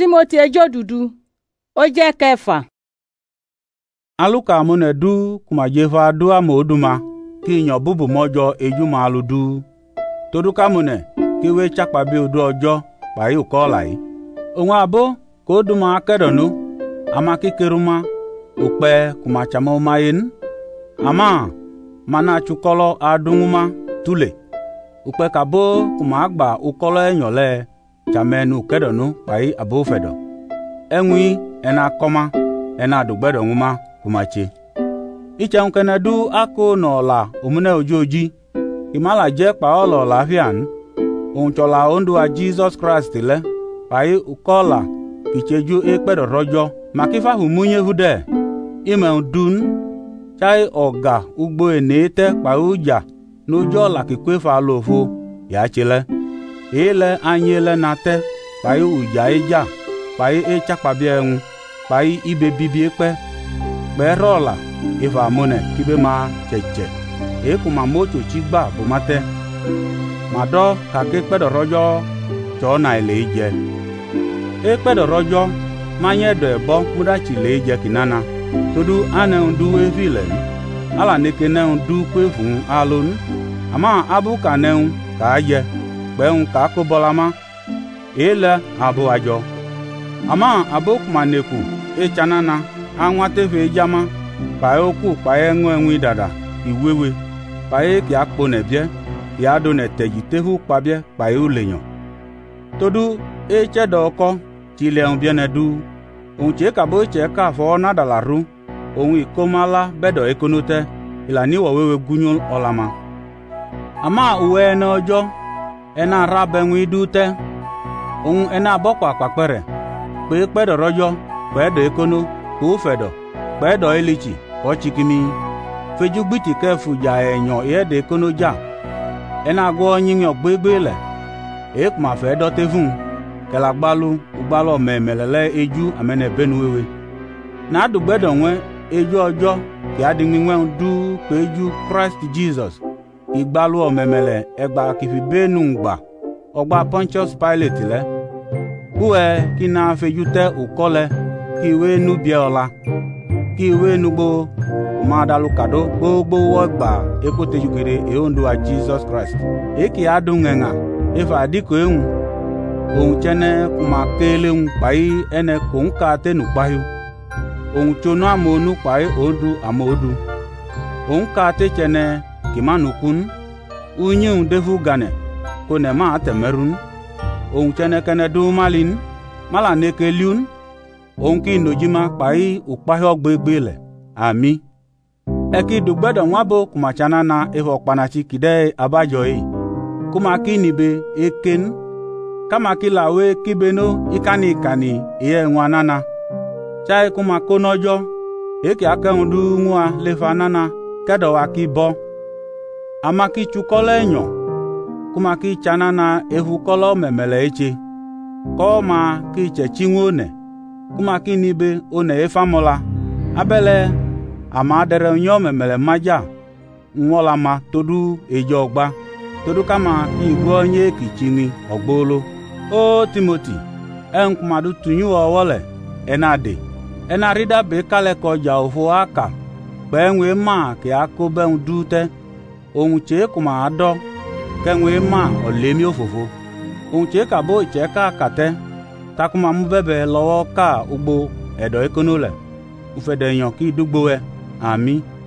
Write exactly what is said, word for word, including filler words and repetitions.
Timothy ejo dudu ó jẹ́ kẹfà. Aluka amune du kuma jefa du amoduma ki nyo bubu mojo eju malu du. Todu kamune ki we chakpa bi odu ojo pa yi ko lai. Onwa abo ko duma akedonu ama kikeruma ukpe kuma chamo mayin. Ama mana chukolo adunguma tule. Ukpe kabo kuma agba ukolo enyole chamenu kedonu pa yi abo fedo. Enwi ena koma ena dugbedo nguma kumachi. Iche nkene du ako no la omune ojoji imala je pa olo la fian onchola ondu a Jesus Christ le pai ukola kicheju ekpedo rojo makifa humunye hude ime dun chai oga ugbo enete pa uja nojo la kikwefa lofo ya chile ile anyele nate pai uja eja pai echakpa bienwu pai ibe bibi ekpe berola ifa mone kibe ma cheche e kuma mocho chigba bomate mado ka ke pedo rojo cho na ileje e pedo rojo manye do ebo muda chi leje kinana todu ane ndu e filen ala neke ne ndu kwefun alon ama abu ka ne ka je pe un ka ko bolama ele abu ajo ama abu kuma neku e chanana anwate fe jama pa oku pa enwe enwi dada iwewe pa e ki akpo nebie ki ado ne tejitehu pabie pa e ulenyo todu e chedo oko ti le un bien edu un che ka bo che ka fo na dalaru ohun ikomala bedo ekonote ilani wo wewe gunyo olama ama uwe na ojo ena rabe nwi dute ohun ena bokwa papere pe pedo rojo pedo ekono ku fedo pedo elichi o chikimi fejugbiti kefu ja enyo yede konoja ena go nyinyo gbegbele ekma fedo tefun kela gbalu ugbalo memelele eju amene benuwewe na dugbedo nwe eju ojo ki adimi nwe du peju Christ Jesus igbalu omemele egba kifi benu ngba ogba Pontius Pilate le kuwe kina fejute ukole kiwe nubie ola kiwe nugbo madalu kado gbogbo wogba ekote yukere eondo a Jesus Christ eki adungenga ifa diko ehun ohun chene kuma kele un pai ene kunka tenu payu ohun chono amonu pai odu amodu ohun ka te chene kimanukun unyun defu gane kone ma atemerun ohun chene kene du malin mala nekeliun ohun ki nojima pai upayo gbegbele ami eki dugbedo nwabo kumachana na evo panachi kide abajo yi kuma kinibe eken kama kilawe kibeno ikani ikani iye nwanana chai kuma konojo eki akendu nwa lefanana kedo wakibo amaki chukole enyo kuma ki chanana evu kolo memele eche koma ki chechinwone kuma kinibe one efamola abele ama dere nyo memele maja nwola ma todu ejo ogba todu kama igbo nye kichini ogbolo o Timothy en kuma du tunyu owole enade enarida be kale ko ja ofo aka penwe ma ki akobe ndute ohun che kuma ado kenwe ma olemi ofofo ohun che ka bo che ka kate takuma mu bebe lowo ka ugbo edo ekonole ufede yan ki dugbo e ami